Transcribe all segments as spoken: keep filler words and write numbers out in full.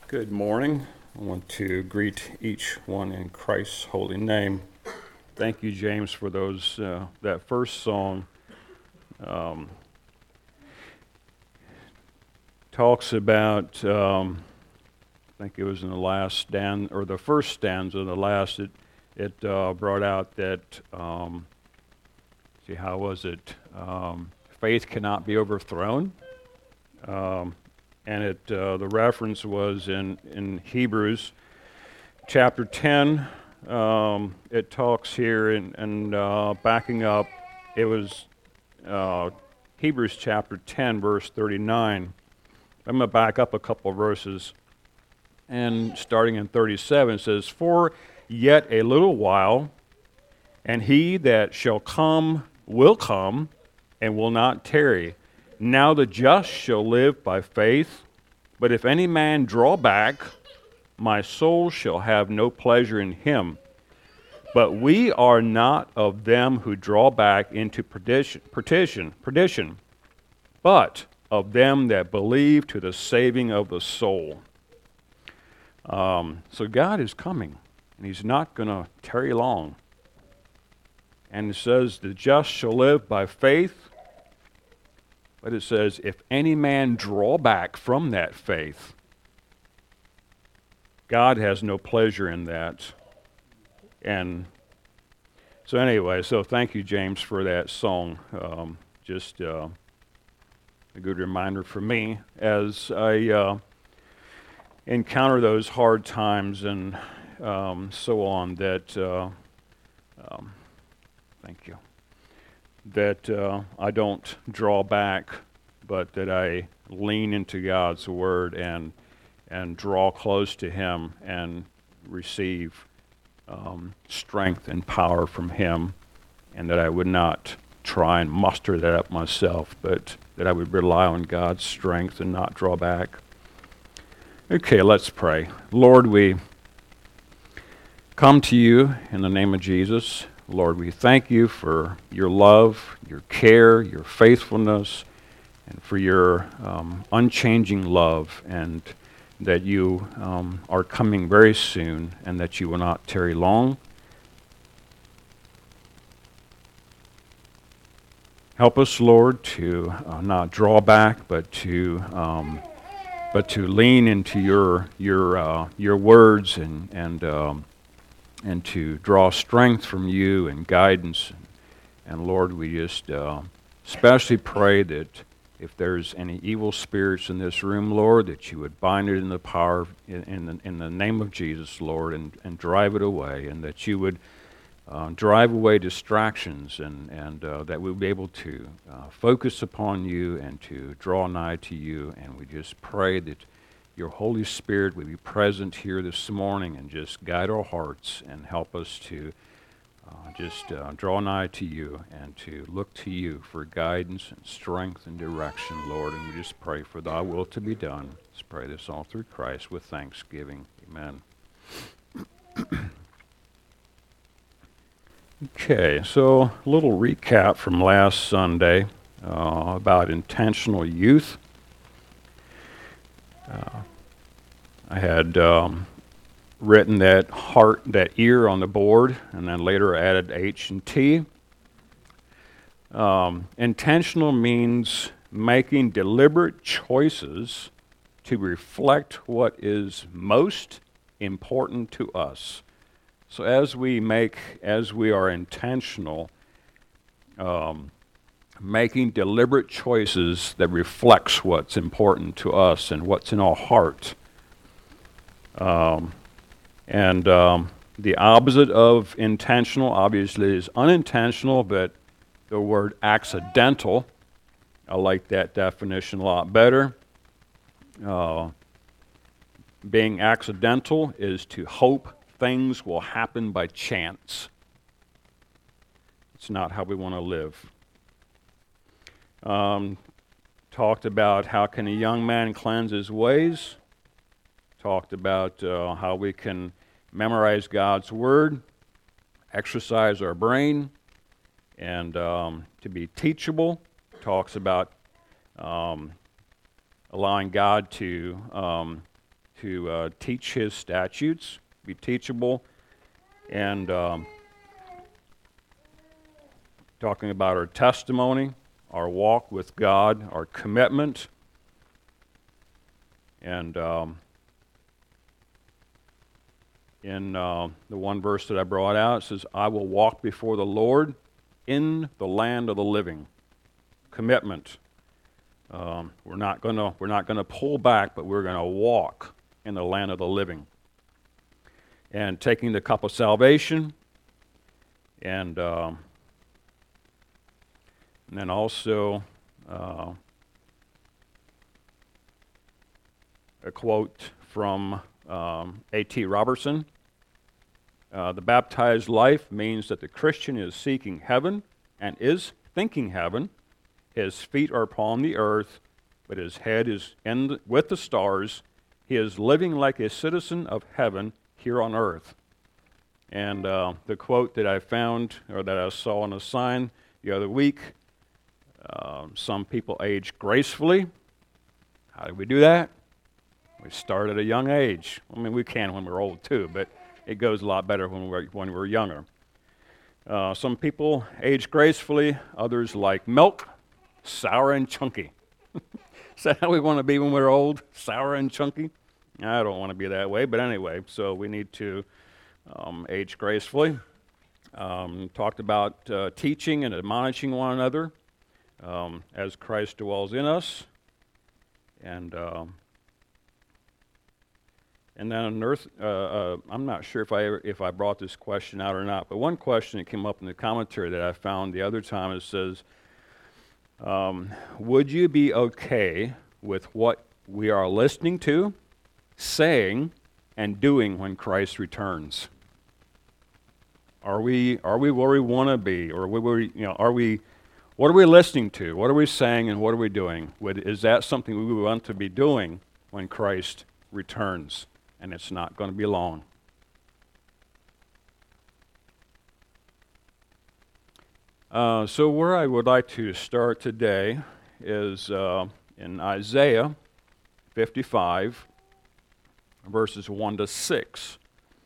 Good morning. I want to greet each one in Christ's holy name. Thank you, James, for those uh, that first song. Um, talks about, um, I think it was in the last stanza, or the first stanza, the last, it, it uh, brought out that, um, see, how was it? Um, faith cannot be overthrown. Um, and it uh, the reference was in, in Hebrews chapter ten. Um, it talks here, and, and uh, backing up, it was uh, Hebrews chapter ten, verse thirty-nine. I'm going to back up a couple of verses, and starting in thirty-seven, it says, "For yet a little while, and he that shall come will come, and will not tarry. Now the just shall live by faith, but if any man draw back, my soul shall have no pleasure in him. But we are not of them who draw back into perdition, perdition, perdition, but of them that believe to the saving of the soul." Um, so God is coming, and he's not going to tarry long. And it says, the just shall live by faith. But it says, if any man draw back from that faith, God has no pleasure in that. And so anyway, so thank you, James, for that song. Um, just uh, a good reminder for me as I uh, encounter those hard times and um, so on that, uh, um, thank you, that uh, I don't draw back, but that I lean into God's Word and and draw close to Him and receive um, strength and power from Him, and that I would not try and muster that up myself, but that I would rely on God's strength and not draw back. Okay, let's pray. Lord, we come to you in the name of Jesus. Lord, we thank you for your love, your care, your faithfulness, and for your um, unchanging love, and that you um, are coming very soon, and that you will not tarry long. Help us, Lord, to uh, not draw back, but to um, but to lean into your your uh, your words and and. Um, and to draw strength from you and guidance. And Lord, we just uh, especially pray that if there's any evil spirits in this room, Lord, that you would bind it in the power, in, in, the, in the name of Jesus, Lord, and, and drive it away, and that you would uh, drive away distractions, and, and uh, that we'll be able to uh, focus upon you and to draw nigh to you. And we just pray that your Holy Spirit would be present here this morning and just guide our hearts and help us to uh, just uh, draw nigh to you and to look to you for guidance and strength and direction, Lord. And we just pray for thy will to be done. Let's pray this all through Christ with thanksgiving. Amen. Okay, so a little recap from last Sunday uh, about intentional youth. Uh, I had um, written that heart, that ear on the board, and then later added H and T. Um, intentional means making deliberate choices to reflect what is most important to us. So as we make, as we are intentional, um, making deliberate choices that reflects what's important to us and what's in our heart. Um, and um, the opposite of intentional, obviously, is unintentional, but the word accidental, I like that definition a lot better. Uh, being accidental is to hope things will happen by chance. It's not how we want to live. Um, talked about how can a young man cleanse his ways. Talked about uh, how we can memorize God's Word, exercise our brain, and um, to be teachable. Talks about um, allowing God to um, to uh, teach His statutes, be teachable, and um, talking about our testimony, our walk with God, our commitment, and um, in uh, the one verse that I brought out, it says, I will walk before the Lord in the land of the living. Commitment. Um, we're not gonna we're not gonna pull back, but we're gonna walk in the land of the living. And taking the cup of salvation, and um, and then also uh, a quote from um, A T Robertson. Uh, the baptized life means that the Christian is seeking heaven and is thinking heaven. His feet are upon the earth, but his head is in the, with the stars. He is living like a citizen of heaven here on earth. And uh, the quote that I found, or that I saw on a sign the other week, uh, some people age gracefully. How do we do that? We start at a young age. I mean, we can when we're old too, but it goes a lot better when we're, when we're younger. Uh, some people age gracefully, others like milk, sour and chunky. Is that how we want to be when we're old? Sour and chunky? I don't want to be that way, but anyway, so we need to um, age gracefully. Um, talked about uh, teaching and admonishing one another um, as Christ dwells in us. And um, and then on earth, uh, uh, I'm not sure if I ever, if I brought this question out or not, but one question that came up in the commentary that I found the other time, it says, um, would you be okay with what we are listening to, saying, and doing when Christ returns? Are we are we where we want to be, or where we, you know, are we? What are we listening to? What are we saying, and what are we doing? Would, is that something we want to be doing when Christ returns? And it's not going to be long. Uh, so where I would like to start today is uh, in Isaiah fifty-five, verses one to six.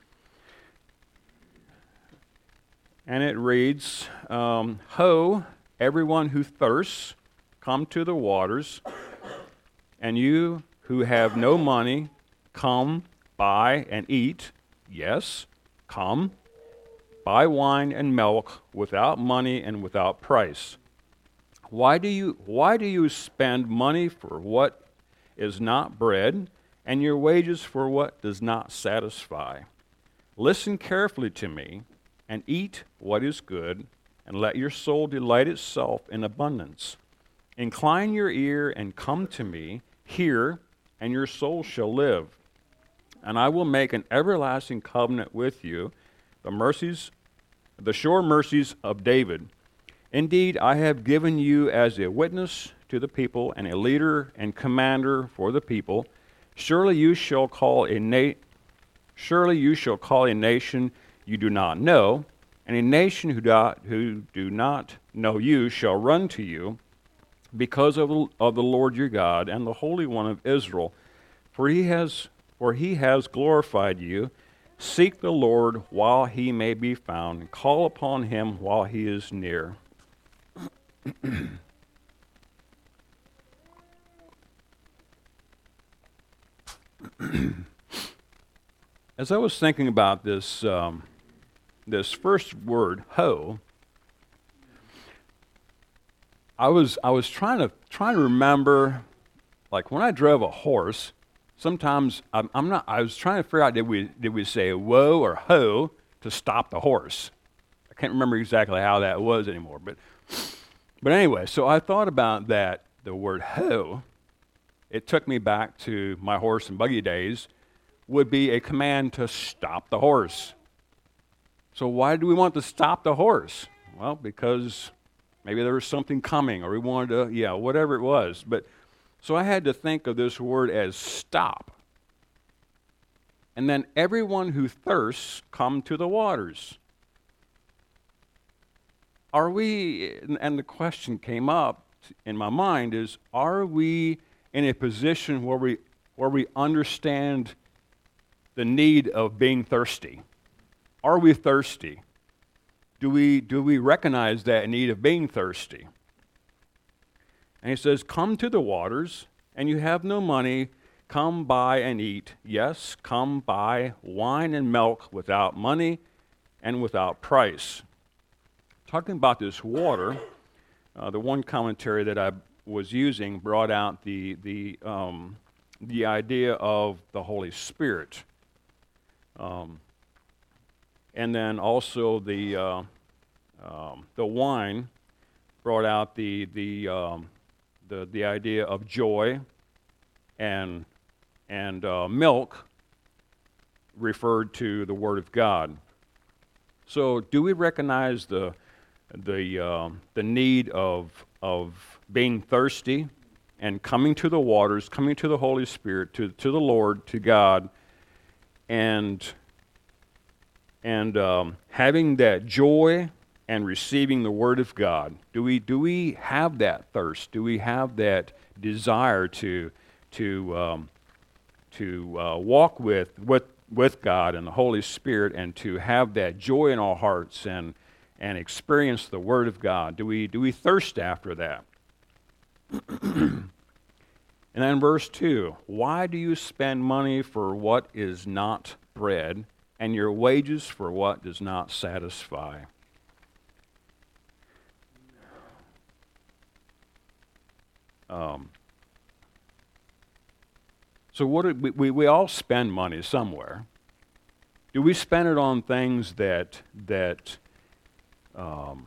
And it reads, um, Ho, everyone who thirsts, come to the waters, and you who have no money, come, buy and eat. Yes, come, buy wine and milk without money and without price. Why do you why do you spend money for what is not bread, and your wages for what does not satisfy? Listen carefully to me, and eat what is good, and let your soul delight itself in abundance. Incline your ear and come to me, hear, and your soul shall live. And I will make an everlasting covenant with you, the mercies, the sure mercies of David. Indeed, I have given you as a witness to the people, and a leader and commander for the people. Surely you shall call a na- surely you shall call a nation you do not know, and a nation who do, who do not know you shall run to you, because of, of the Lord your God and the Holy One of Israel. For he has for he has glorified you. Seek the Lord while he may be found, and call upon him while he is near. As I was thinking about this um, this first word, ho, I was I was trying to trying to remember, like when I drove a horse. Sometimes I'm, I'm not. I was trying to figure out did we did we say whoa or ho to stop the horse? I can't remember exactly how that was anymore. But but anyway, so I thought about that. The word ho, it took me back to my horse and buggy days. Would be a command to stop the horse. So why do we want to stop the horse? Well, because maybe there was something coming, or we wanted to, yeah, whatever it was. But so I had to think of this word as stop. And then everyone who thirsts, come to the waters. Are we, and the question came up in my mind is, are we in a position where we where we understand the need of being thirsty. Are we thirsty? Do we, do we recognize that need of being thirsty? And he says, come to the waters, and you have no money, come buy and eat. Yes, come buy wine and milk without money and without price. Talking about this water, uh, the one commentary that I was using brought out the, the, um, the idea of the Holy Spirit. Um, and then also the, uh, um, the wine brought out the, the, um, the, the idea of joy, and, and uh, milk referred to the Word of God. So do we recognize the, the, uh, the need of, of being thirsty and coming to the waters, coming to the Holy Spirit, to, to the Lord, to God, and, and um, having that joy and receiving the Word of God? Do we, do we have that thirst? Do we have that desire to, to, um, to uh, walk with, with, with God and the Holy Spirit, and to have that joy in our hearts and, and experience the Word of God? Do we, do we thirst after that? And then verse two, why do you spend money for what is not bread, and your wages for what does not satisfy? Um, so what do we, we, we all spend money somewhere. Do we spend it on things that that um,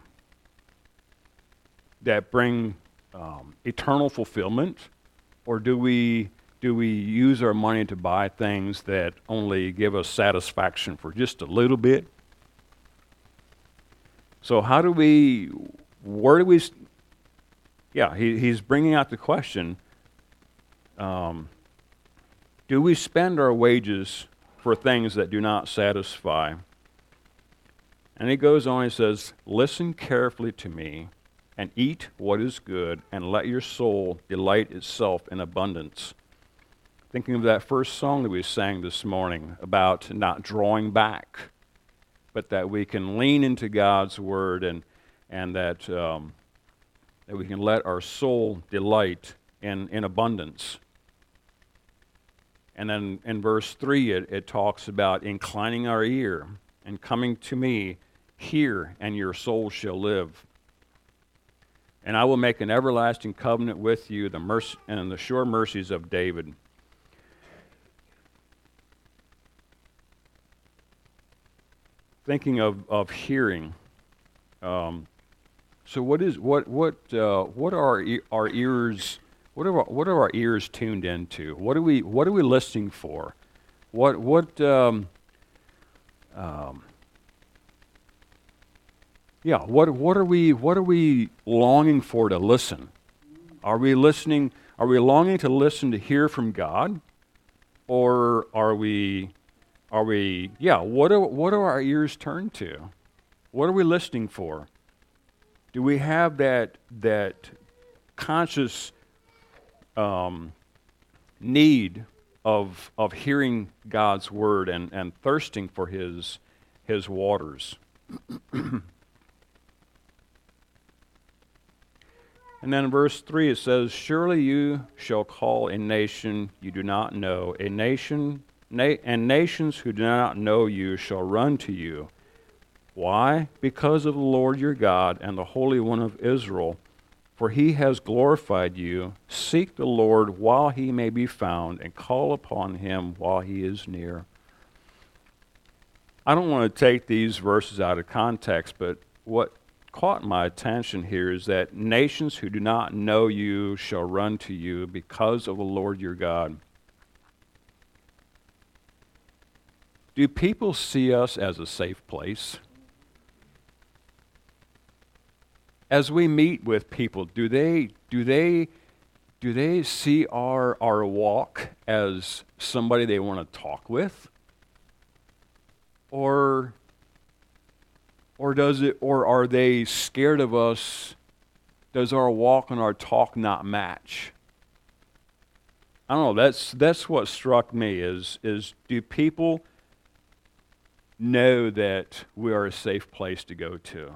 that bring um, eternal fulfillment, or do we do we use our money to buy things that only give us satisfaction for just a little bit? So how do we? Where do we? Yeah, he, he's bringing out the question, um, do we spend our wages for things that do not satisfy? And he goes on, he says, listen carefully to me, and eat what is good, and let your soul delight itself in abundance. Thinking of that first song that we sang this morning about not drawing back, but that we can lean into God's Word, and, and that... Um, that we can let our soul delight in, in abundance. And then in verse three, it, it talks about inclining our ear and coming to me, hear, and your soul shall live. And I will make an everlasting covenant with you, the mercy and the sure mercies of David. Thinking of, of hearing, um, So what is what what uh, what are our, our ears? What are our, what are our ears tuned into? What are we what are we listening for? What what um, um, yeah? What what are we what are we longing for to listen? Are we listening? Are we longing to listen to hear from God, or are we are we yeah? What are what are our ears turned to? What are we listening for? Do we have that that conscious um, need of of hearing God's word and, and thirsting for His His waters? And then in verse three it says, "Surely you shall call a nation you do not know, a nation, na- and nations who do not know you shall run to you. Why? Because of the Lord your God and the Holy One of Israel, for He has glorified you. Seek the Lord while He may be found, and call upon Him while He is near." I don't want to take these verses out of context, but what caught my attention here is that nations who do not know you shall run to you because of the Lord your God. Do people see us as a safe place? As we meet with people, do they do they do they see our our walk as somebody they want to talk with? Or or does it or are they scared of us? Does our walk and our talk not match? I don't know, that's that's what struck me is is do people know that we are a safe place to go to?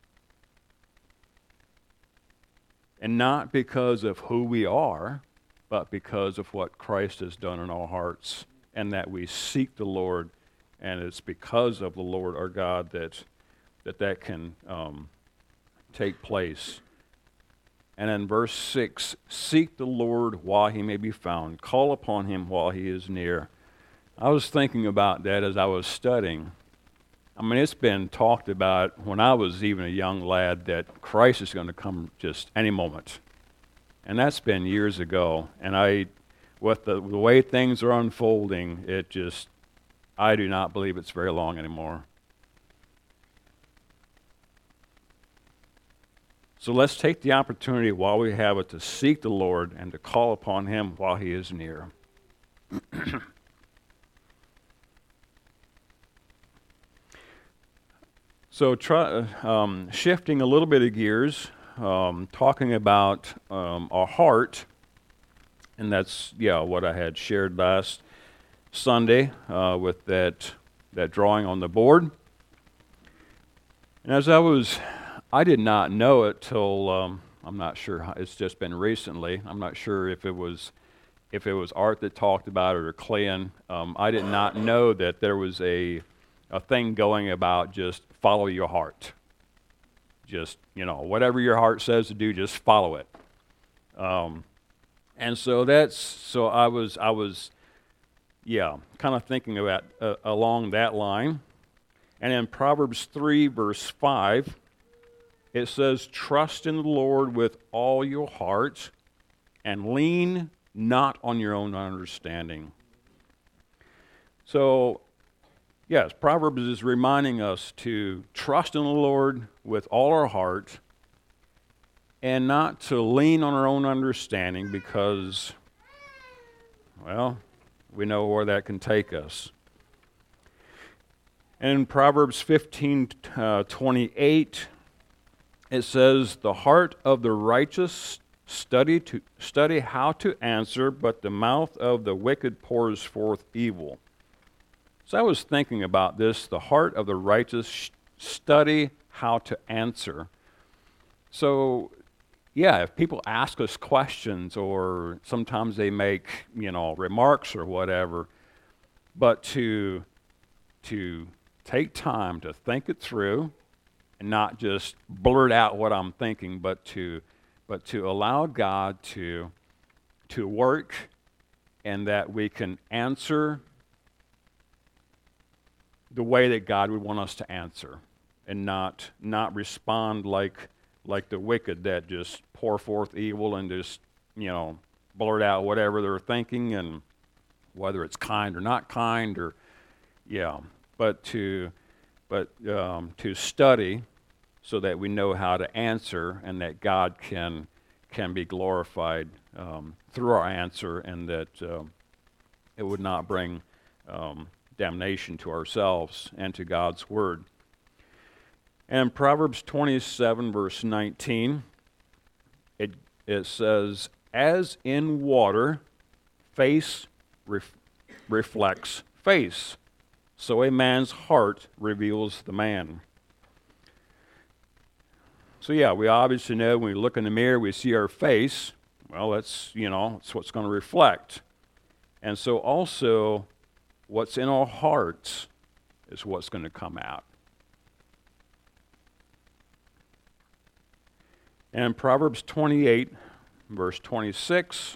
And not because of who we are, but because of what Christ has done in our hearts, and that we seek the Lord, and it's because of the Lord our God that that, that can um, take place. And in verse six, seek the Lord while he may be found. Call upon him while he is near. I was thinking about that as I was studying. I mean, it's been talked about when I was even a young lad that Christ is going to come just any moment. And that's been years ago. And I, with the, the way things are unfolding, it just, I do not believe it's very long anymore. So let's take the opportunity while we have it to seek the Lord and to call upon him while he is near. So try, um, shifting a little bit of gears, um, talking about um, our heart, and that's, yeah, what I had shared last Sunday uh, with that, that drawing on the board. And as I was, I did not know it till, um, I'm not sure, how, it's just been recently. I'm not sure if it was if it was Art that talked about it or Clayton. Um, I did not know that there was a a thing going about just follow your heart. Just, you know, whatever your heart says to do, just follow it. Um, and so that's, so I was, I was, yeah, kind of thinking about uh, along that line. And in Proverbs three, verse five, it says, trust in the Lord with all your heart and lean not on your own understanding. So, yes, Proverbs is reminding us to trust in the Lord with all our heart and not to lean on our own understanding because, well, we know where that can take us. And in Proverbs fifteen twenty-eight, it says, the heart of the righteous study to study how to answer, but the mouth of the wicked pours forth evil. So I was thinking about this, the heart of the righteous study how to answer. So, yeah, if people ask us questions or sometimes they make, you know, remarks or whatever, but to to take time to think it through and not just blurt out what I'm thinking, but to but to allow God to to work and that we can answer the way that God would want us to answer and not not respond like like the wicked that just pour forth evil and just, you know, blurt out whatever they're thinking and whether it's kind or not kind or, yeah, but to but um, to study so that we know how to answer and that God can can be glorified um, through our answer and that uh, it would not bring um, damnation to ourselves and to God's word. And Proverbs twenty-seven, verse nineteen, it, it says, as in water, face ref- reflects face, so a man's heart reveals the man. So yeah, we obviously know when we look in the mirror, we see our face. Well, that's, you know, it's what's going to reflect. And so also, what's in our hearts is what's going to come out. And Proverbs twenty-eight, verse twenty-six,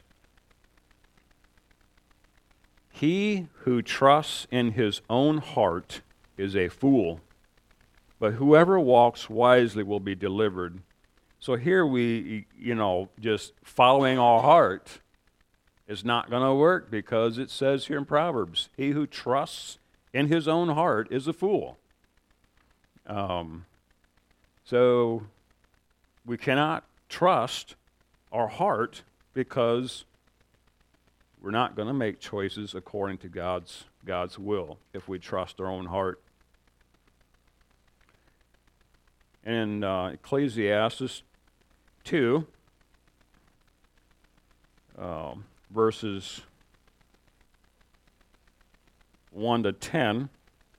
he who trusts in his own heart is a fool, but whoever walks wisely will be delivered. So here we, you know, just following our heart is not going to work because it says here in Proverbs, he who trusts in his own heart is a fool. Um, so we cannot trust our heart because we're not going to make choices according to God's God's will if we trust our own heart. In uh, Ecclesiastes two, um, verses one to ten,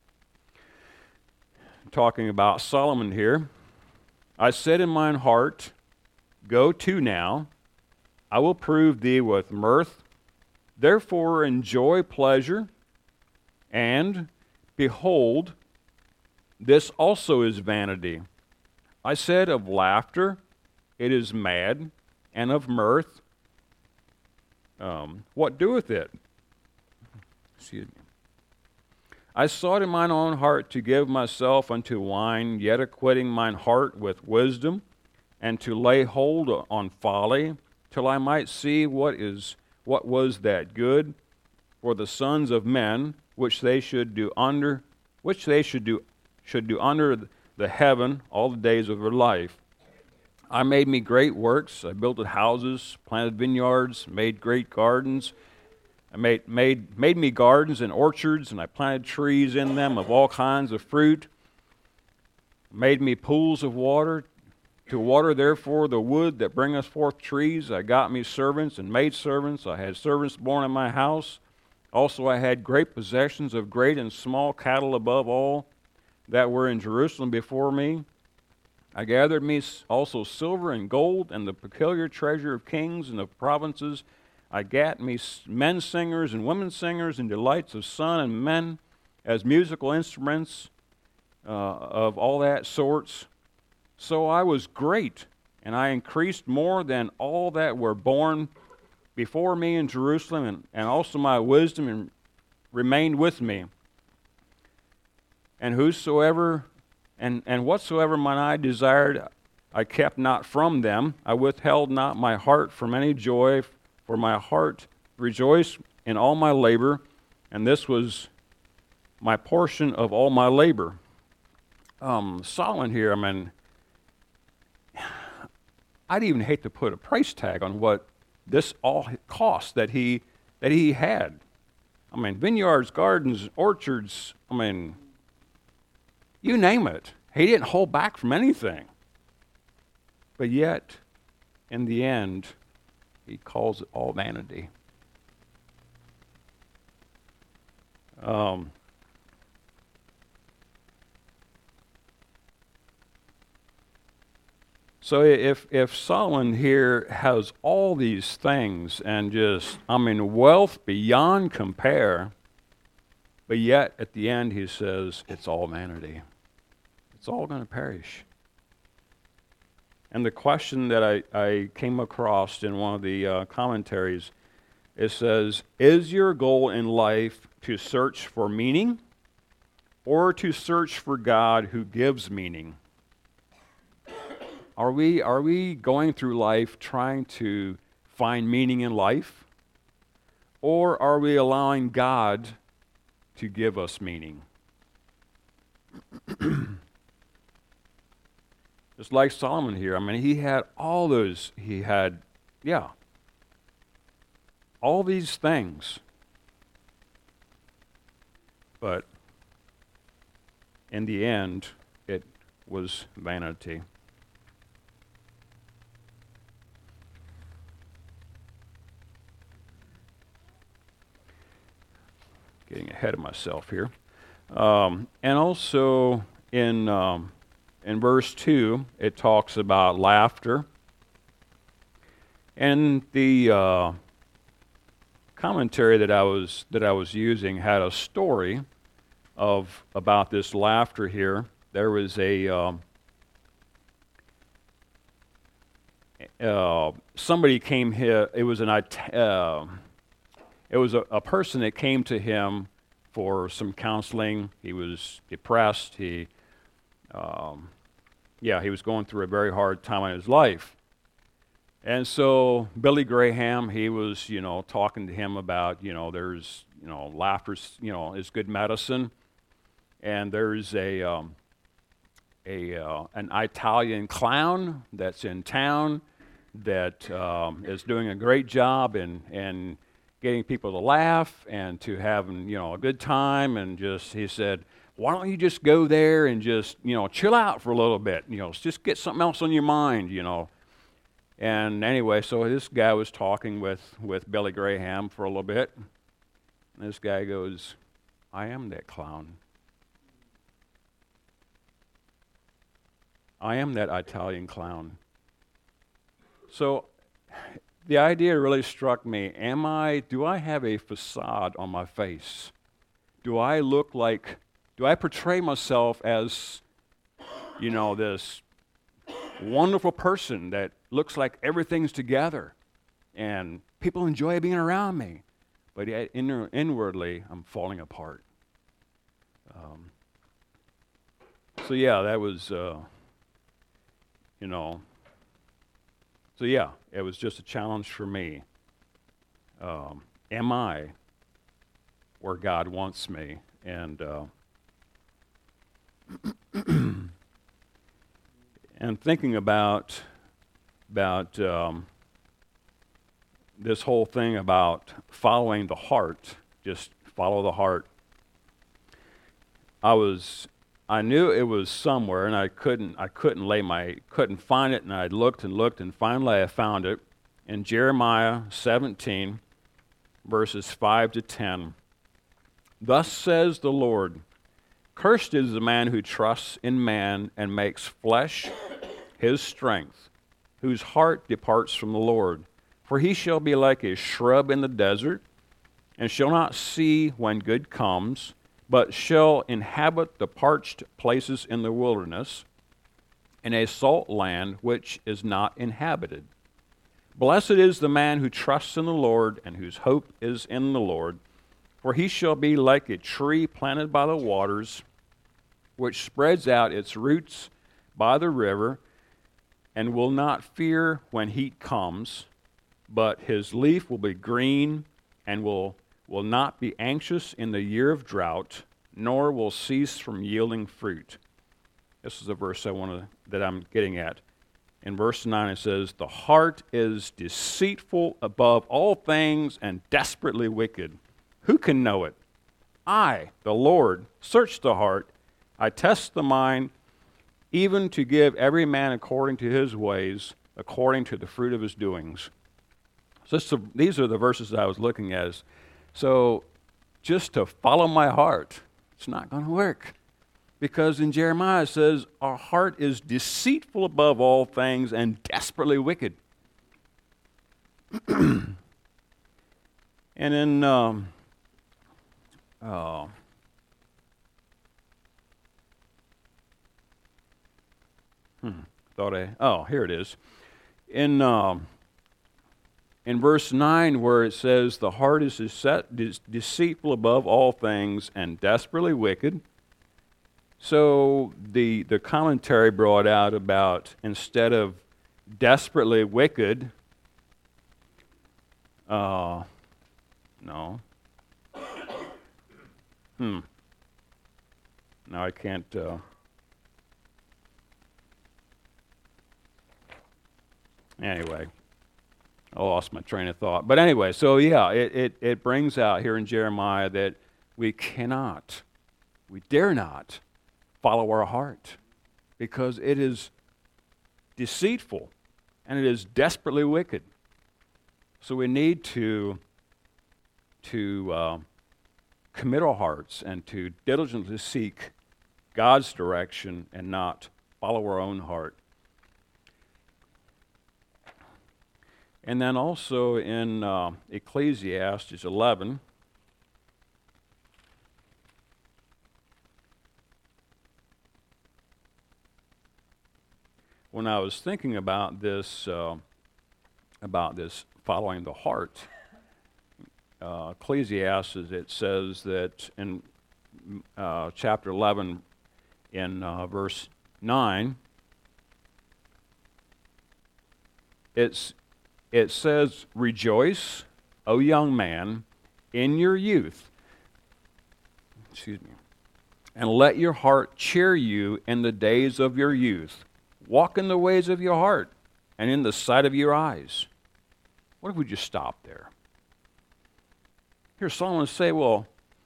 talking about Solomon here. I said in mine heart, go to now, I will prove thee with mirth. Therefore enjoy pleasure, and behold, this also is vanity. I said of laughter, it is mad, and of mirth, um, what doeth it? Excuse me. I sought in mine own heart to give myself unto wine, yet acquitting mine heart with wisdom, and to lay hold on folly, till I might see what is what was that good for the sons of men, which they should do under, which they should do should do under the heaven all the days of their life. I made me great works. I built houses, planted vineyards, made great gardens. I made, made, made me gardens and orchards, and I planted trees in them of all kinds of fruit. Made me pools of water, to water therefore the wood that bringeth forth trees. I got me servants and maidservants. I had servants born in my house. Also I had great possessions of great and small cattle above all that were in Jerusalem before me. I gathered me also silver and gold and the peculiar treasure of kings and of provinces. I gat me men singers and women singers and delights of son and men as musical instruments uh, of all that sorts. So I was great, and I increased more than all that were born before me in Jerusalem, and, and also my wisdom and remained with me. And whosoever and, and whatsoever mine eye desired, I kept not from them. I withheld not my heart from any joy, for my heart rejoiced in all my labor, and this was my portion of all my labor. Um, Solomon here, I mean, I'd even hate to put a price tag on what this all cost that he that he had. I mean, vineyards, gardens, orchards, I mean, you name it. He didn't hold back from anything. But yet, in the end, he calls it all vanity. Um, so if if Solomon here has all these things and just, I mean, wealth beyond compare, but yet at the end he says it's all vanity. It's all going to perish. And the question that I, I came across in one of the uh, commentaries, it says, is your goal in life to search for meaning or to search for God who gives meaning? Are we, are we going through life trying to find meaning in life? Or are we allowing God to give us meaning? Just like Solomon here. I mean, he had all those, he had, yeah, all these things. But in the end, it was vanity. Getting ahead of myself here. Um, and also in... Um, In verse two, it talks about laughter. And the uh, commentary that I was that I was using had a story of about this laughter here. There was a um, uh, somebody came here. It was an uh, it was a, a person that came to him for some counseling. He was depressed. He Um, yeah, he was going through a very hard time in his life. And so Billy Graham, he was, you know, talking to him about, you know, there's, you know, laughter's, you know, is good medicine. And there's a, um, a uh, an Italian clown that's in town that um, is doing a great job in, in getting people to laugh and to having, you know, a good time. And just, he said, why don't you just go there and just, you know, chill out for a little bit, you know, just get something else on your mind, you know. And anyway, so this guy was talking with, with Billy Graham for a little bit. And this guy goes, I am that clown. I am that Italian clown. So the idea really struck me. Am I, do I have a facade on my face? Do I look like, do I portray myself as, you know, this wonderful person that looks like everything's together and people enjoy being around me, but yet in, inwardly I'm falling apart? Um, so yeah, that was, uh, you know, so yeah, it was just a challenge for me. Um, am I where God wants me? And uh, and thinking about about um, this whole thing about following the heart, just follow the heart. I was, I knew it was somewhere, and I couldn't, I couldn't lay my, couldn't find it, and I looked and looked, and finally I found it in Jeremiah seventeen, verses five to ten. Thus says the Lord, cursed is the man who trusts in man and makes flesh his strength, whose heart departs from the Lord. For he shall be like a shrub in the desert, and shall not see when good comes, but shall inhabit the parched places in the wilderness, in a salt land which is not inhabited. Blessed is the man who trusts in the Lord, and whose hope is in the Lord. For he shall be like a tree planted by the waters, which spreads out its roots by the river, and will not fear when heat comes, but his leaf will be green, and will, will not be anxious in the year of drought, nor will cease from yielding fruit. This is the verse I want to, that I'm getting at. In verse nine it says, the heart is deceitful above all things and desperately wicked. Who can know it? I, the Lord, search the heart. I test the mind, even to give every man according to his ways, according to the fruit of his doings. So this, these are the verses that I was looking at. So just to follow my heart, it's not going to work. Because in Jeremiah it says, our heart is deceitful above all things and desperately wicked. And in, um, oh, hmm, thought I, oh, here it is. In, um, in verse nine, where it says, the heart is dece- deceitful above all things and desperately wicked. So the the commentary brought out about, instead of desperately wicked, uh, no. Hmm. Now I can't. Uh, anyway, I lost my train of thought. But anyway, so yeah, it, it, it brings out here in Jeremiah that we cannot, we dare not follow our heart, because it is deceitful and it is desperately wicked. So we need to to uh, commit our hearts and to diligently seek God's direction and not follow our own heart. And then also in uh, Ecclesiastes eleven, when I was thinking about this, uh, about this following the heart, uh, Ecclesiastes, it says that in uh, chapter eleven, in uh, verse nine, it's it says, "Rejoice, O young man, in your youth." Excuse me. "And let your heart cheer you in the days of your youth. Walk in the ways of your heart and in the sight of your eyes." What if we just stop there? Hear Solomon say, well,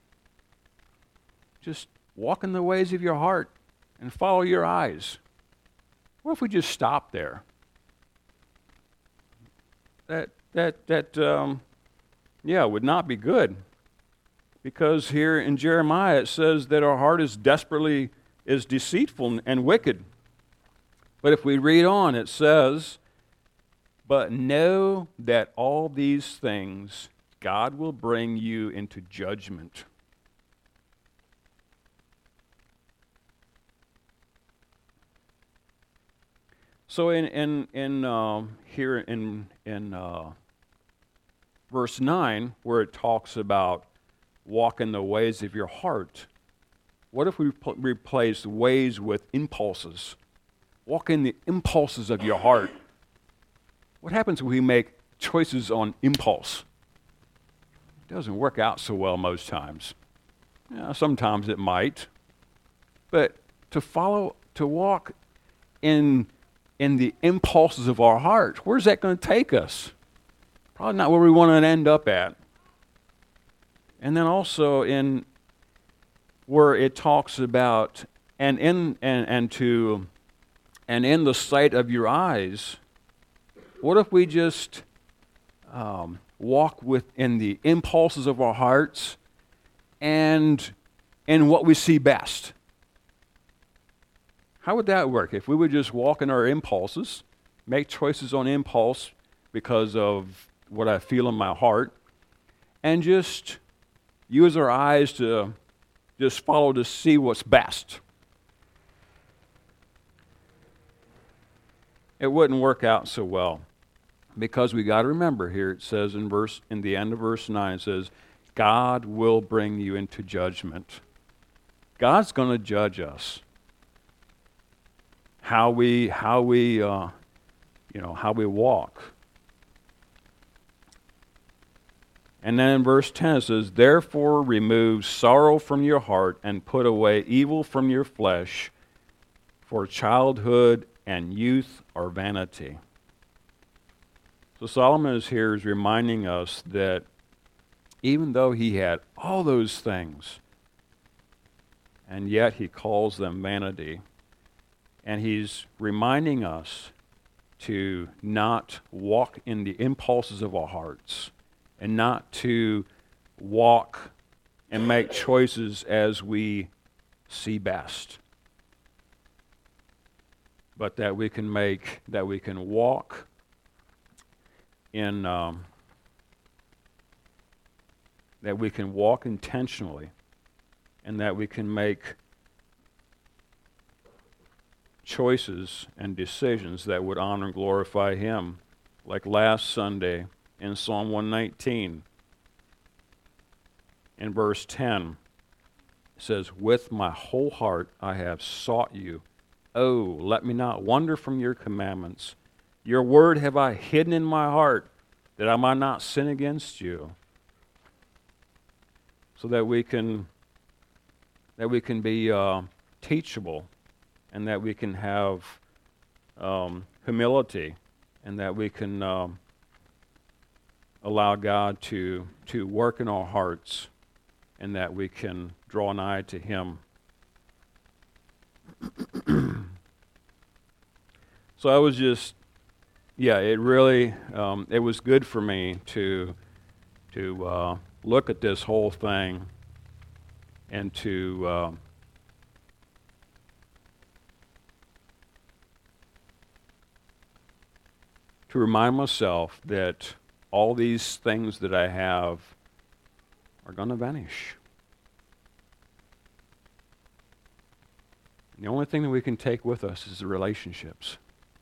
just walk in the ways of your heart and follow your eyes. What if we just stop there? That, that, that, um, yeah, would not be good. Because here in Jeremiah it says that our heart is desperately, is deceitful and wicked. But if we read on, it says, but know that all these things God will bring you into judgment. So in in in uh, here in in uh, verse nine, where it talks about walk in the ways of your heart, what if we pl- replace ways with impulses? Walk in the impulses of your heart. What happens when we make choices on impulse? It doesn't work out so well most times. Yeah, sometimes it might, but to follow, to walk in in the impulses of our heart, where's that going to take us? Probably not where we want to end up at. And then also in where it talks about and in and, and to and in the sight of your eyes, what if we just um, walk within the impulses of our hearts and in what we see best? How would that work? If we would just walk in our impulses, make choices on impulse because of what I feel in my heart, and just use our eyes to just follow to see what's best. It wouldn't work out so well, because we got to remember here it says in verse in the end of verse nine, it says, God will bring you into judgment. God's going to judge us. How we how we uh, you know how we walk. And then in verse ten it says, therefore remove sorrow from your heart and put away evil from your flesh, for childhood and youth are vanity. So Solomon is here is reminding us that even though he had all those things, and yet he calls them vanity, and he's reminding us to not walk in the impulses of our hearts, and not to walk and make choices as we see best, but that we can make, that we can walk in, um, that we can walk intentionally, and that we can make choices and decisions that would honor and glorify Him. Like last Sunday in Psalm one nineteen, in verse ten, it says, with my whole heart I have sought you. Oh, let me not wander from your commandments. Your word have I hidden in my heart, that I might not sin against you. So that we can, that we can be uh, teachable, and that we can have um, humility, and that we can um, allow God to to work in our hearts, and that we can draw nigh to Him. So I was just, yeah, it really, um, it was good for me to to uh, look at this whole thing and to uh, to remind myself that all these things that I have are going to vanish. The only thing that we can take with us is the relationships.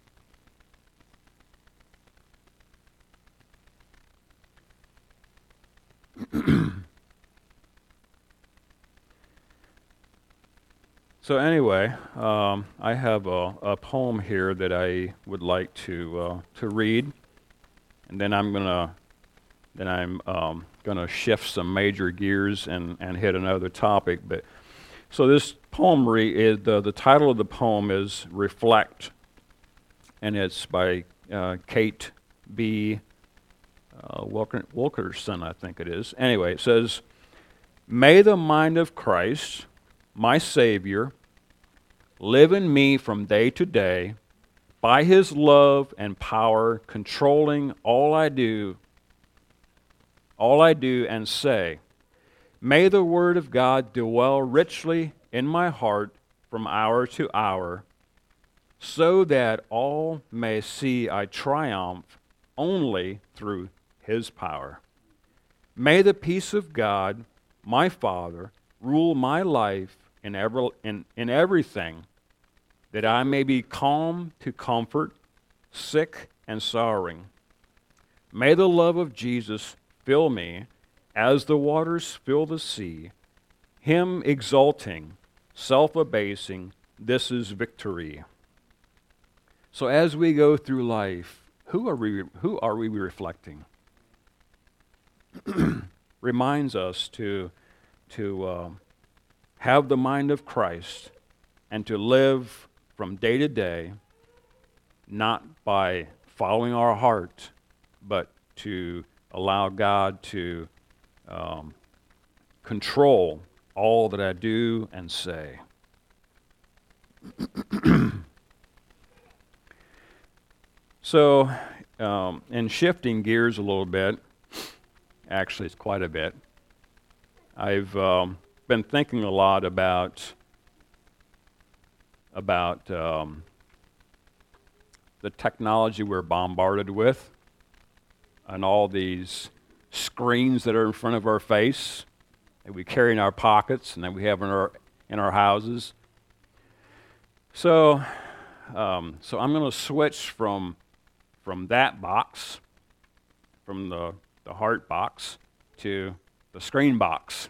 So anyway, um, I have a, a poem here that I would like to uh, to read, and then I'm gonna then I'm um, gonna shift some major gears and, and hit another topic. But so this poem re- is the the title of the poem is "Reflect," and it's by uh, Kate B. Uh, Wilker- Wilkerson, I think it is. Anyway, it says, "May the mind of Christ, my Savior, live in me from day to day, by His love and power controlling all I do, all I do and say. May the word of God dwell richly in my heart from hour to hour, so that all may see I triumph only through his power. May the peace of God, my Father, rule my life in, every, in, in everything, that I may be calm to comfort sick and sorrowing. May the love of Jesus fill me as the waters fill the sea, him exalting, self-abasing, this is victory. So as we go through life, who are we, who are we reflecting? Reminds us to, to uh, have the mind of Christ and to live from day to day, not by following our heart, but to allow God to um, control all that I do and say. So, um, in shifting gears a little bit, actually it's quite a bit, I've um, been thinking a lot about about um, the technology we're bombarded with and all these screens that are in front of our face that we carry in our pockets and that we have in our in our houses. So, um, so I'm going to switch from from that box, from the the heart box, to the screen box.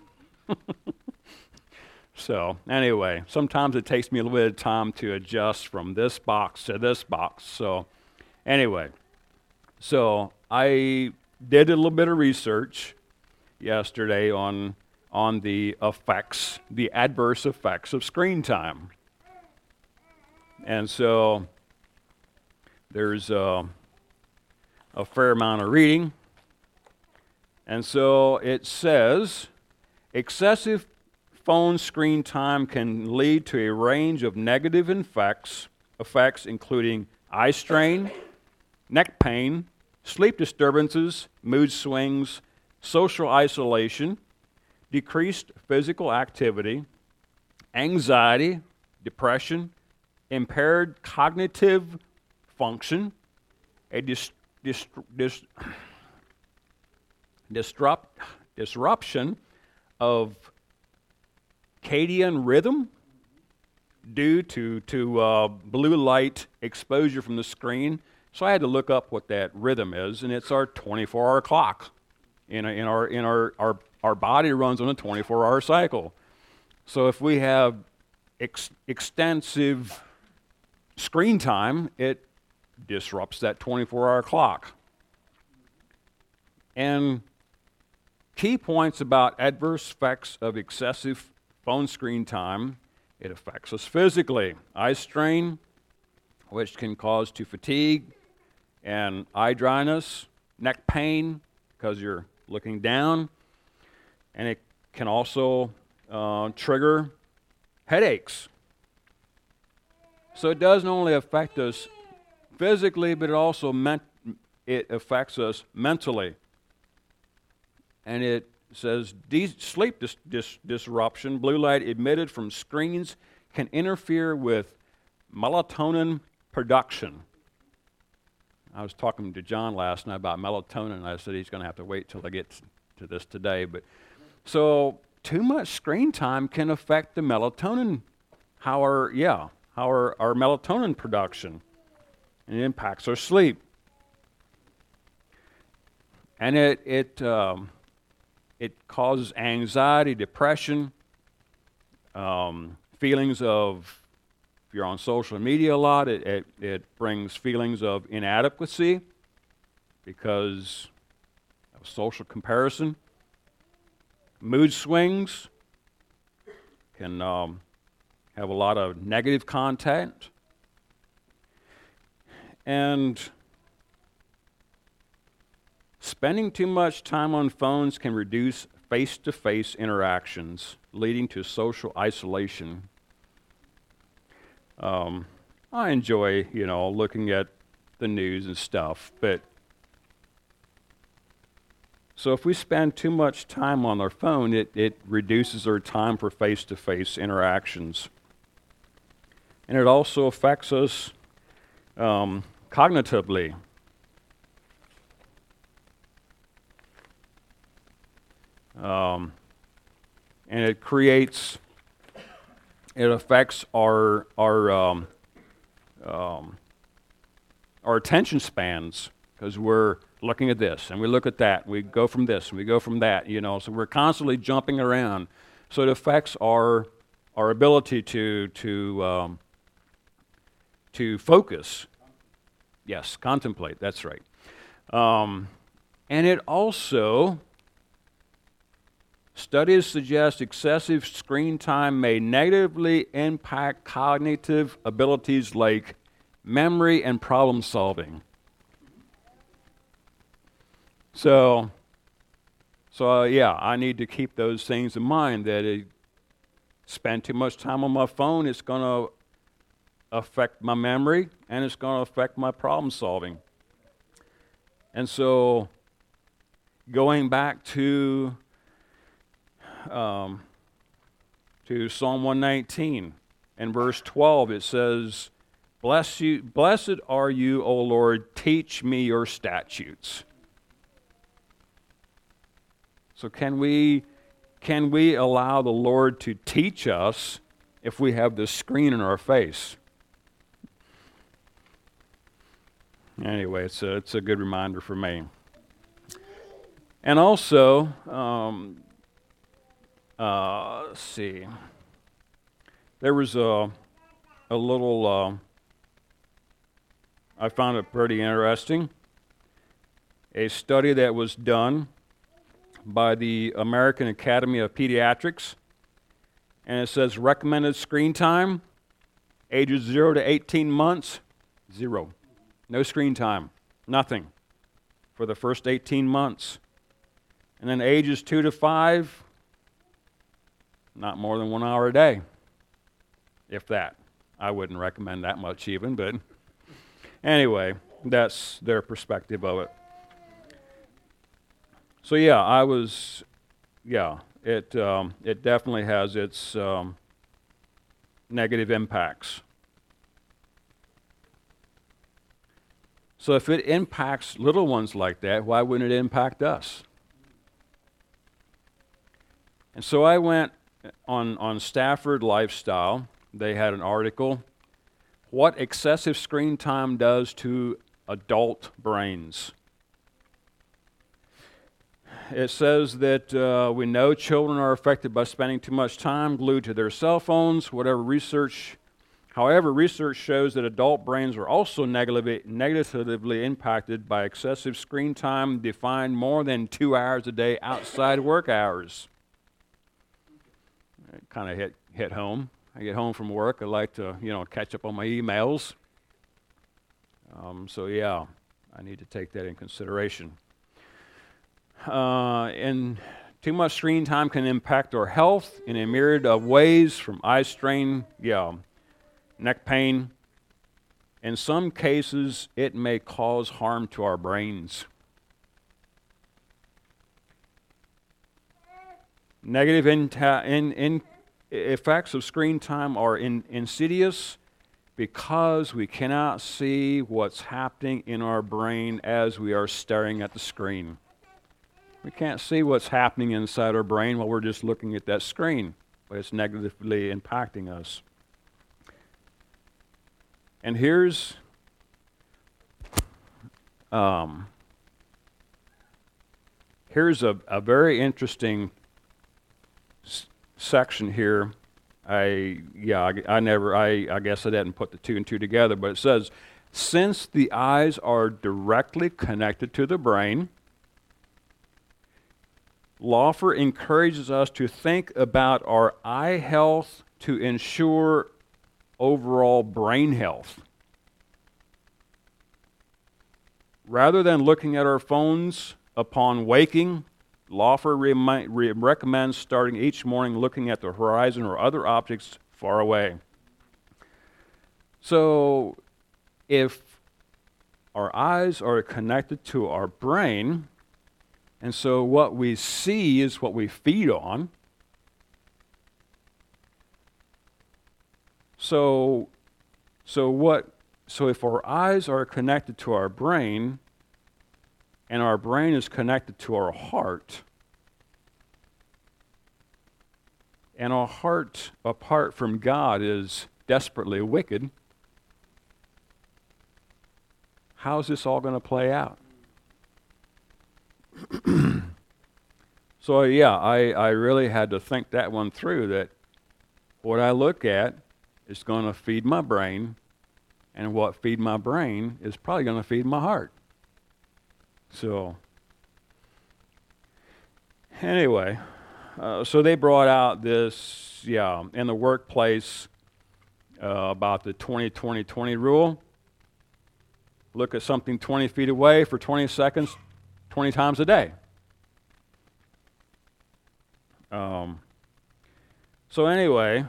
So anyway, sometimes it takes me a little bit of time to adjust from this box to this box. So anyway, so I did a little bit of research yesterday on on the effects, the adverse effects of screen time. And so there's a, a fair amount of reading. And so it says, excessive phone screen time can lead to a range of negative effects, effects including eye strain, neck pain, sleep disturbances, mood swings, social isolation, decreased physical activity, anxiety, depression, impaired cognitive function, a dis, dis, dis, disrupt, disruption of circadian rhythm due to, to uh, blue light exposure from the screen. So I had to look up what that rhythm is, and it's our twenty-four hour clock. In, a, in, our, in our, our, our body runs on a twenty-four hour cycle. So if we have ex- extensive screen time, it disrupts that twenty-four hour clock. And key points about adverse effects of excessive phone screen time: it affects us physically. Eye strain, which can cause to fatigue and eye dryness, neck pain because you're looking down, and it can also uh, trigger headaches. So it doesn't only affect us physically, but it also ment- it affects us mentally. And it says de- sleep dis- dis- disruption, blue light emitted from screens can interfere with melatonin production. I was talking to John last night about melatonin, and I said he's going to have to wait till I get to this today. But so too much screen time can affect the melatonin, how our yeah, how our, our melatonin production, and it impacts our sleep. And it it um, it causes anxiety, depression, um, feelings of, if you're on social media a lot, it, it, it brings feelings of inadequacy because of social comparison. Mood swings can um, have a lot of negative content. And spending too much time on phones can reduce face-to-face interactions, leading to social isolation. Um, I enjoy, you know, looking at the news and stuff, but So if we spend too much time on our phone, it, it reduces our time for face-to-face interactions. And it also affects us um, cognitively. Um, and it creates, it affects our our um, um, our attention spans, because we're looking at this and we look at that, we go from this and we go from that, you know. So we're constantly jumping around. So it affects our our ability to to um, to focus. Yes, contemplate. That's right. Um, and it also, studies suggest excessive screen time may negatively impact cognitive abilities like memory and problem solving. So, so uh, yeah, I need to keep those things in mind, that it, spend too much time on my phone, it's going to affect my memory and it's going to affect my problem solving. And so, going back to um, to Psalm one nineteen and verse twelve, it says, Bless you, blessed are you, O Lord, teach me your statutes. So can we can we allow the Lord to teach us if we have this screen in our face? Anyway, it's a, it's a good reminder for me. And also, um, uh, let's see, there was a, a little, uh, I found it pretty interesting, a study that was done by the American Academy of Pediatrics, and it says recommended screen time, ages zero to eighteen months, zero. No screen time, nothing, for the first eighteen months. And then ages two to five, not more than one hour a day, if that. I wouldn't recommend that much even, but anyway, that's their perspective of it. So yeah, I was, yeah, it um, it definitely has its um, negative impacts. So if it impacts little ones like that, why wouldn't it impact us? And so I went on, on Stafford Lifestyle. They had an article, What Excessive Screen Time Does to Adult Brains. It says that uh, we know children are affected by spending too much time glued to their cell phones, whatever research. However, research shows that adult brains are also negatively, negatively impacted by excessive screen time, defined more than two hours a day outside work hours. It kind of hit hit home. I get home from work, I like to, you know, catch up on my emails. Um, so yeah, I need to take that in consideration. Uh, and too much screen time can impact our health in a myriad of ways, from eye strain, yeah, neck pain. In some cases, it may cause harm to our brains. Negative in, in, in effects of screen time are in, insidious because we cannot see what's happening in our brain as we are staring at the screen. We can't see what's happening inside our brain while we're just looking at that screen, but it's negatively impacting us. And here's um, here's a, a very interesting s- section here. I yeah I, I never I, I guess I didn't put the two and two together, but it says, since the eyes are directly connected to the brain, Laufer encourages us to think about our eye health to ensure overall brain health. Rather than looking at our phones upon waking, Laufer remi- re- recommends starting each morning looking at the horizon or other objects far away. So, if our eyes are connected to our brain, And so what we see is what we feed on. So, so what? So if our eyes are connected to our brain, and our brain is connected to our heart, and our heart, apart from God, is desperately wicked, how's this all going to play out? So yeah, I, I really had to think that one through, that what I look at is going to feed my brain, and what feed my brain is probably going to feed my heart. So anyway, uh, so they brought out this, yeah, in the workplace uh, about the twenty twenty twenty rule. Look at something twenty feet away for twenty seconds, twenty times a day. Um, so anyway,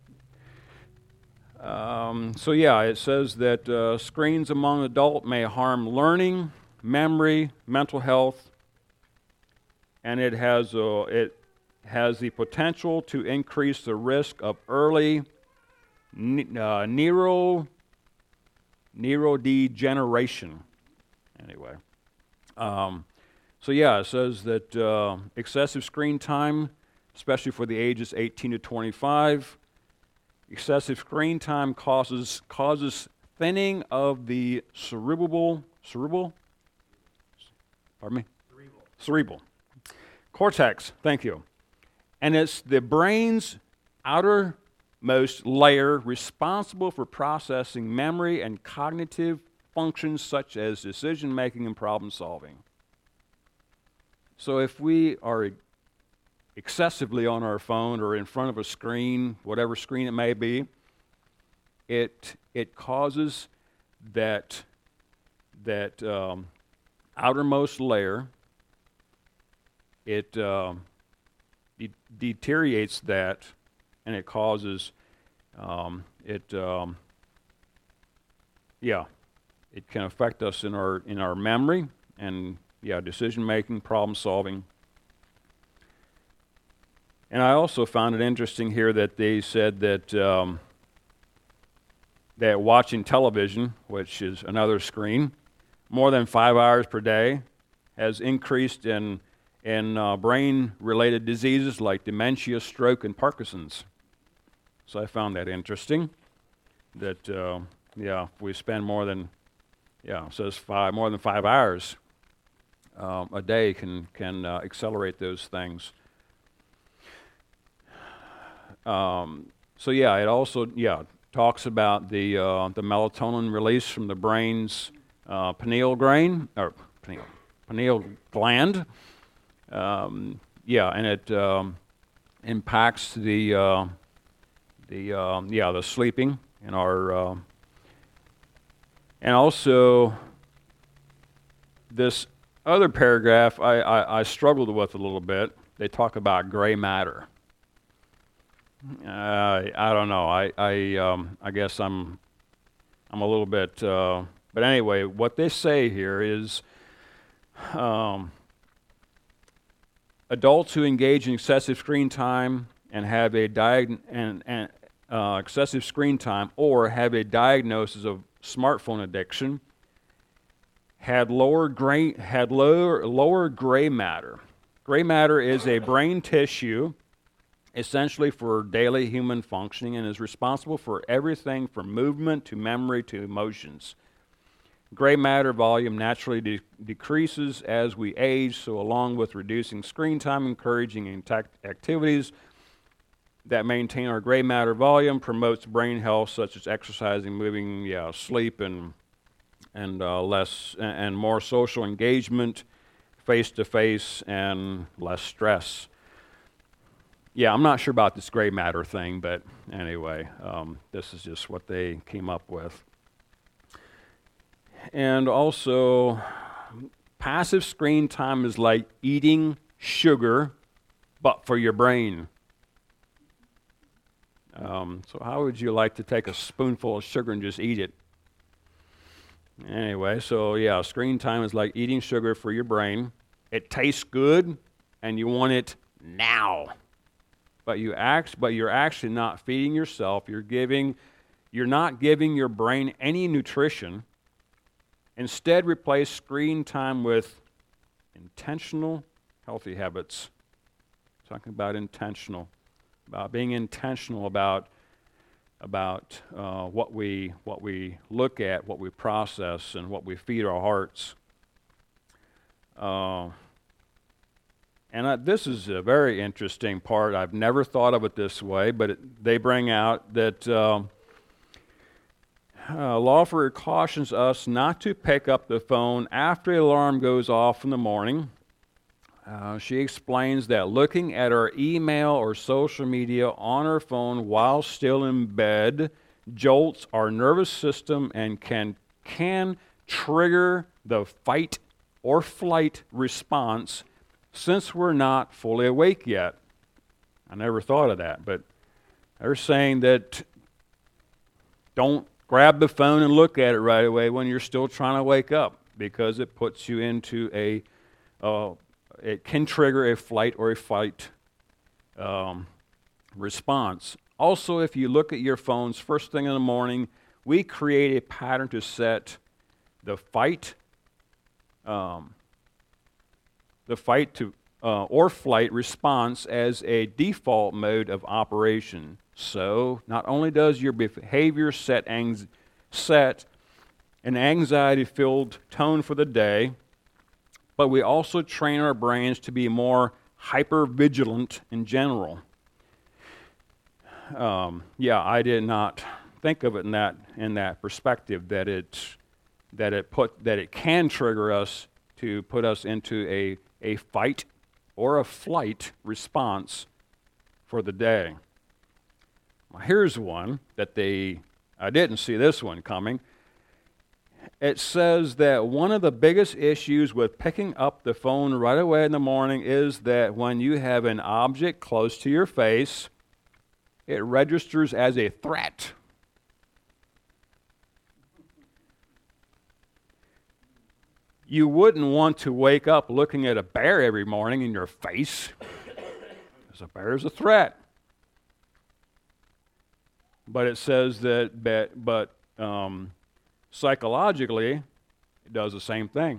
um, so yeah, it says that uh, screens among adults may harm learning, memory, mental health, and it has uh, it has the potential to increase the risk of early ne- uh, neuro neurodegeneration. Anyway, um, so yeah, it says that uh, excessive screen time, especially for the ages eighteen to twenty-five, excessive screen time causes causes thinning of the cerebral cerebral. Pardon me. Cerebral. Cerebral cortex. Thank you. And it's the brain's outermost layer responsible for processing memory and cognitive functions such as decision making and problem solving. So if we are excessively on our phone or in front of a screen, whatever screen it may be, it it causes that that um, outermost layer. It um, de- deteriorates that, and it causes um, it. Um, yeah, it can affect us in our in our memory and yeah, decision making, problem solving. And I also found it interesting here that they said that um, that watching television, which is another screen, more than five hours per day, has increased in in uh, brain-related diseases like dementia, stroke, and Parkinson's. So I found that interesting. That uh, yeah, if we spend more than yeah, it says five more than five hours um, a day can can uh, accelerate those things. Um, so yeah, it also yeah talks about the uh, the melatonin release from the brain's uh, pineal gland or pineal pineal gland. Um, yeah, and it um, impacts the uh, the uh, yeah the sleeping in our uh, and also this other paragraph I, I, I struggled with a little bit. They talk about gray matter. Uh, I don't know. I I um, I guess I'm I'm a little bit. Uh, but anyway, what they say here is. Um, Adults who engage in excessive screen time and have a diag- and, and uh, excessive screen time or have a diagnosis of smartphone addiction had lower gray had lower lower gray matter. Gray matter is a brain tissue essentially for daily human functioning and is responsible for everything from movement to memory to emotions. Gray matter volume naturally de- decreases as we age, so along with reducing screen time, encouraging intact activities that maintain our gray matter volume promotes brain health, such as exercising, moving, yeah, sleep, and and uh, less and, and more social engagement, face to face, and less stress. Yeah, I'm not sure about this gray matter thing, but anyway, um, this is just what they came up with. And also, passive screen time is like eating sugar, but for your brain. Um, so how would you like to take a spoonful of sugar and just eat it? Anyway, so yeah, screen time is like eating sugar for your brain. it tastes good, and you want it now. But you act, but you're actually not feeding yourself. You're giving, you're not giving your brain any nutrition. Instead, replace screen time with intentional, healthy habits. Talking about intentional, about being intentional about about uh, what we what we look at, what we process, and what we feed our hearts. Uh, and I, this is a very interesting part. I've never thought of it this way, but it, they bring out that uh, uh, Lawford cautions us not to pick up the phone after the alarm goes off in the morning. Uh, she explains that looking at our email or social media on our phone while still in bed jolts our nervous system and can can trigger the fight or flight response since we're not fully awake yet. I never thought of that, but they're saying that don't grab the phone and look at it right away when you're still trying to wake up, because it puts you into a uh, it can trigger a flight or a fight um, response. Also, if you look at your phones first thing in the morning, we create a pattern to set the fight, um, the fight to uh, or flight response as a default mode of operation. So, not only does your behavior set ang- set an anxiety-filled tone for the day, but we also train our brains to be more hyper-vigilant in general. Um, yeah, I did not think of it in that in that perspective, that it that it put that it can trigger us to put us into a a fight or a flight response for the day. Well, here's one that they I didn't see this one coming. It says that one of the biggest issues with picking up the phone right away in the morning is that when you have an object close to your face, it registers as a threat. You wouldn't want to wake up looking at a bear every morning in your face, because a bear is a threat. But it says that, but, but um, psychologically, it does the same thing.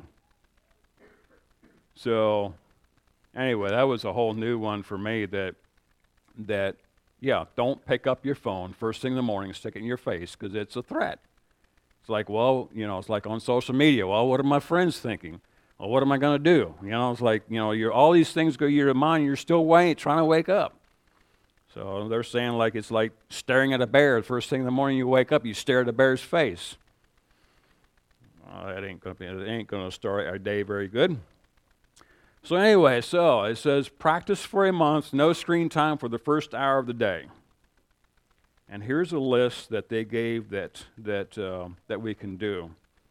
So, anyway, that was a whole new one for me. That, that, yeah, don't pick up your phone first thing in the morning, stick it in your face, because it's a threat. It's like, well, you know, it's like on social media. Well, what are my friends thinking? Well, what am I going to do? You know, it's like, you know, you're, all these things go to your mind. You're still waiting, trying to wake up. So they're saying like it's like staring at a bear. The first thing in the morning you wake up, you stare at a bear's face. Well, that ain't going to be. It ain't going to start our day very good. So anyway, so it says practice for a month, no screen time for the first hour of the day. And here's a list that they gave that that uh, that we can do.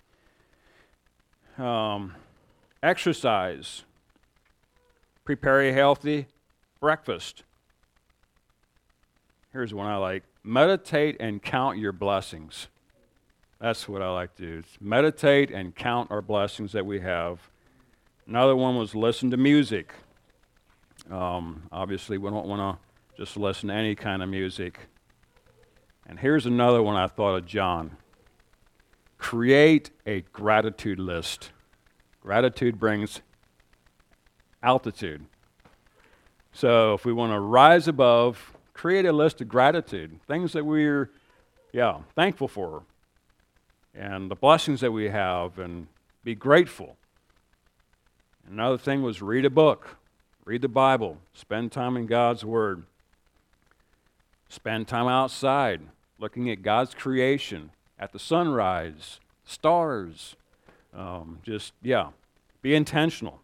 Um, exercise. Prepare a healthy breakfast. Here's one I like. Meditate and count your blessings. That's what I like to do. Meditate and count our blessings that we have. Another one was listen to music. Um, obviously, we don't want to just listen to any kind of music. And here's another one I thought of John. Create a gratitude list. Gratitude brings altitude. So if we want to rise above, create a list of gratitude, things that we're, yeah, thankful for, and the blessings that we have, and be grateful. Another thing was read a book, read the Bible, spend time in God's Word, spend time outside, looking at God's creation, at the sunrise, stars, um, just, yeah, be intentional.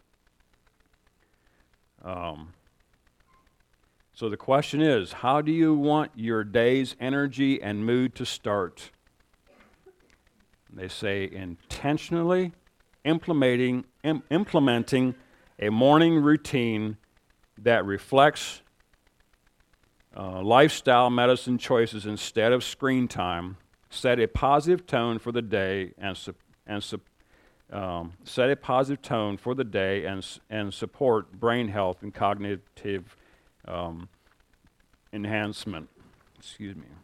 Um, so the question is, how do you want your day's energy and mood to start? They say intentionally implementing, im- implementing a morning routine that reflects Uh, lifestyle medicine choices instead of screen time, set a positive tone for the day, and su- and su- um, set a positive tone for the day and, s- and support brain health and cognitive um, enhancement. Excuse me.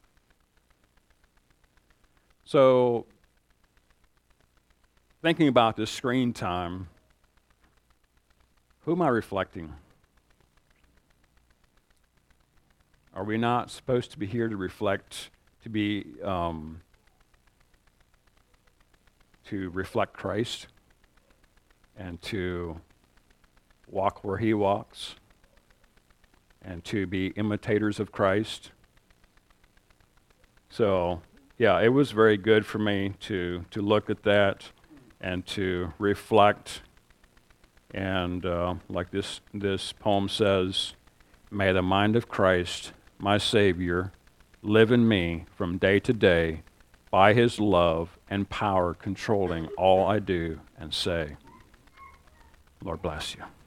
So, thinking about this screen time, who am I reflecting? Are we not supposed to be here to reflect, to be, um, to reflect Christ and to walk where He walks and to be imitators of Christ? So, yeah, it was very good for me to, to look at that and to reflect. And uh, like this, this poem says, may the mind of Christ, my Savior, live in me from day to day by His love and power controlling all I do and say. Lord bless you.